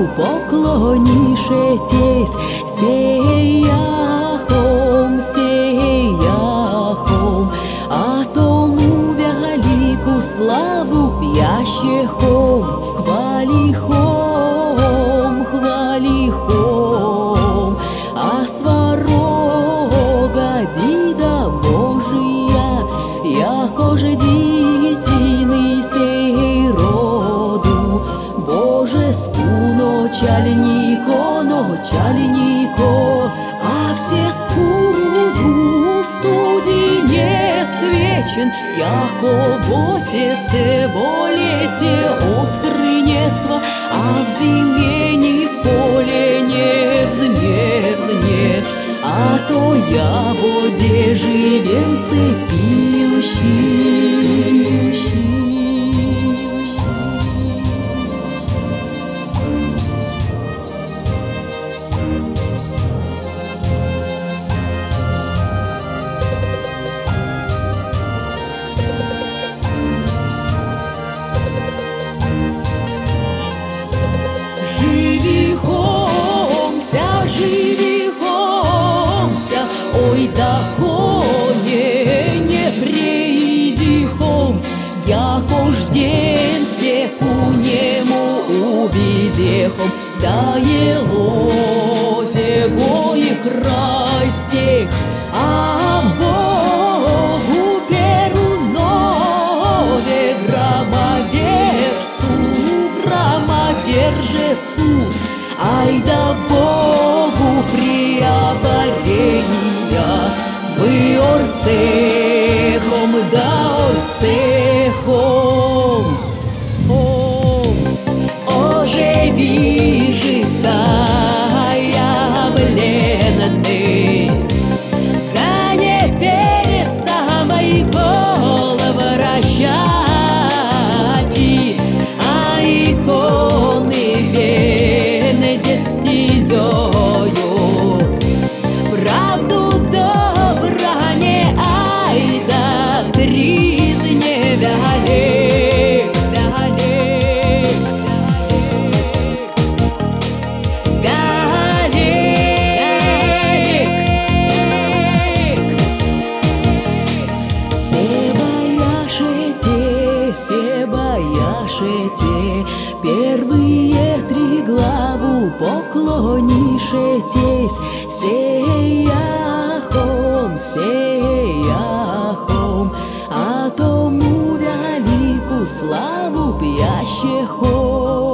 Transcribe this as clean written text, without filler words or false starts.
поклонишетесь, сеяхом, а тому велику славу п'ящехом, хвалихом, а сварога дида Божия, яко же дитины сей роду, божеству начальнико, а все скуруду студенец вечен, яко в отеце волете открынесва, а в зиме ни в поле не взне, а то я в воде живенце пьющий. Живихомся, ой, да коне не приидихом, яко ж день слеку нему убедехом, да елозе гой край стех, а Богу перунове громовержецу, ай да Богу приоборения, мы орцехом, да орцехом. Оже вижи, кая вленный, да не переставай голову вращать, а иконы правду добра не айда гриз не далек. Се бояшете, первые 3 главу поклонишетесь, сеяхом, а тому велику славу пьящехом.